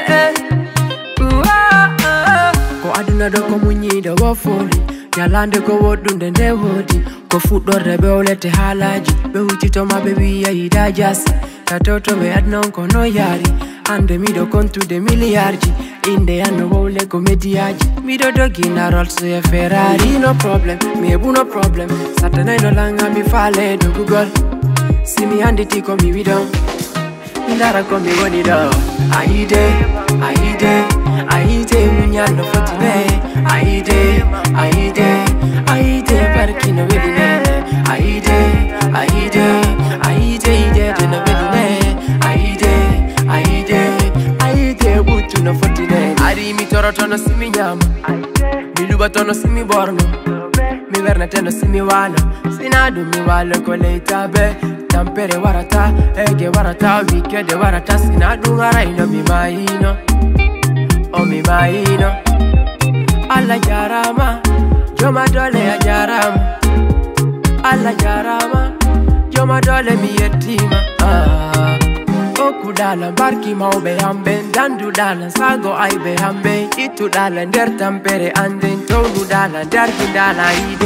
Ko aduna do ko munyido wo foli Nyalande ko wodunde nde wodi Ko fuɗɗorde be olete halaji Be hutito maɓe wiya yida jasi Tatoto be adnon ko no yari Ande miɗo kontude miliyarji Inde anno wole ko mediaji Miɗo dogina Rolls e Ferrari No problem, mi hebu no problem Satanay no langa mi fale do Google Si mi handiti ko mi widon Ndara ko mi woni do Aide munyando fotine Aide barki no wedine Aide no wedine Aide butu no fotine Ari mi toroto no simi nyama Mi lubato no simi borno Mi vernete no simi walo Sinadu mi walo ko leitabe Tampere warata, ege warata, wikede warata Sinadu ngaraino mi maino Oh mi maino Alla jarama Joma dole ya jarama Alla jarama Joma dole mi yetima Oku dala barki maube hambe Dandu dala sago aibe hambe Itu dala nder tampere anden Tonu dala darki dala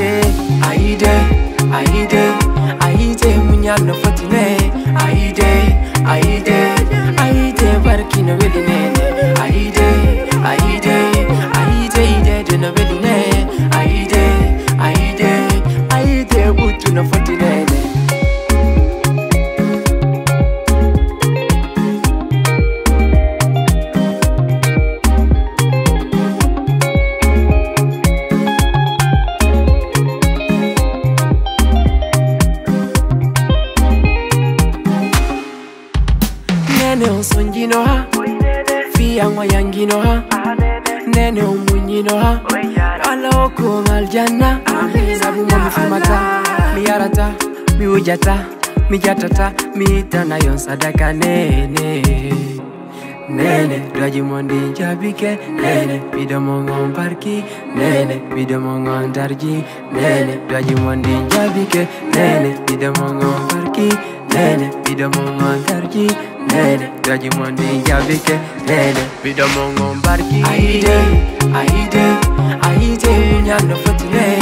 Aide munyano fotine Aide barki no wedine Aide no wedine Aide butu no fotine Nene onsongino ha Fia mwayangino ha Nene omunyino ha Ala oko maljanna Sabu mami fumata Mi yarata, mi ujata Mi jatata, mi itana yon sadaka nene Dwaji mondi jabike Nene, pido mongon parki Nene, pido mongon darji Nene, dwaji mondi jabike Nene, pido mongon parki Nene, pido mongon darji Nene, dwaji mondi jabike Nene, pido mongon parki Aide munyando fotine